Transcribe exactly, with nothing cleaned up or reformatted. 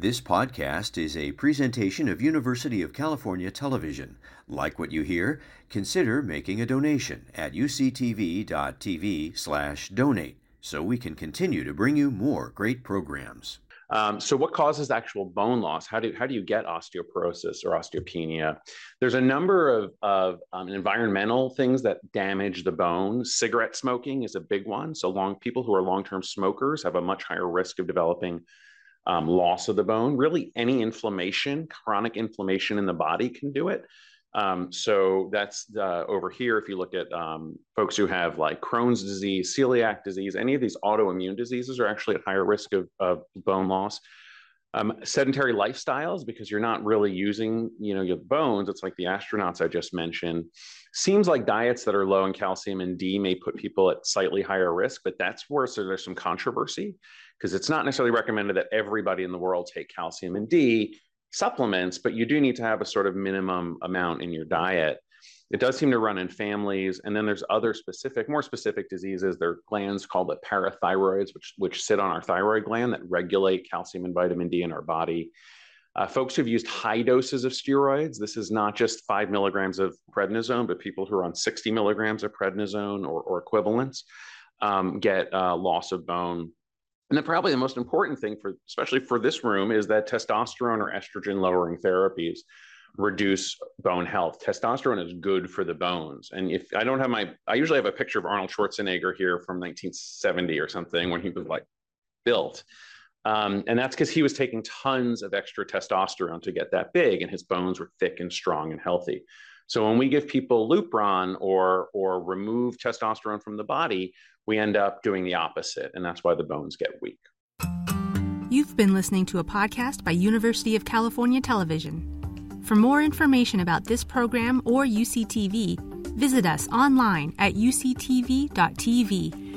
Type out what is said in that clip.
This podcast is a presentation of University of California Television. Like what you hear? Consider making a donation at uctv.tv slash donate so we can continue to bring you more great programs. Um, so what causes actual bone loss? How do, how do you get osteoporosis or osteopenia? There's a number of, of um, environmental things that damage the bone. Cigarette smoking is a big one. So long people who are long-term smokers have a much higher risk of developing um, loss of the bone. Really, any inflammation, chronic inflammation in the body can do it. Um, so that's uh, over here. If you look at um, folks who have like Crohn's disease, celiac disease, any of these autoimmune diseases are actually at higher risk of, of bone loss. Um, sedentary lifestyles, because you're not really using, you know, your bones. It's like the astronauts I just mentioned. Seems like diets that are low in calcium and D may put people at slightly higher risk, but that's where so there's some controversy because it's not necessarily recommended that everybody in the world take calcium and D supplements, but you do need to have a sort of minimum amount in your diet. It does seem to run in families. And then there's other specific, more specific diseases. There are glands called the parathyroids, which, which sit on our thyroid gland that regulate calcium and vitamin D in our body. Uh, folks who've used high doses of steroids, this is not just five milligrams of prednisone, but people who are on sixty milligrams of prednisone or, or equivalents um, get uh, loss of bone. And then probably the most important thing for, especially for this room, is that testosterone or estrogen lowering therapies reduce bone health. Testosterone is good for the bones. And if I don't have my, I usually have a picture of Arnold Schwarzenegger here from nineteen seventy or something when he was like built. Um, and that's because he was taking tons of extra testosterone to get that big and his bones were thick and strong and healthy. So when we give people Lupron or, or remove testosterone from the body, we end up doing the opposite, and that's why the bones get weak. You've been listening to a podcast by University of California Television. For more information about this program or U C T V, visit us online at u c t v dot t v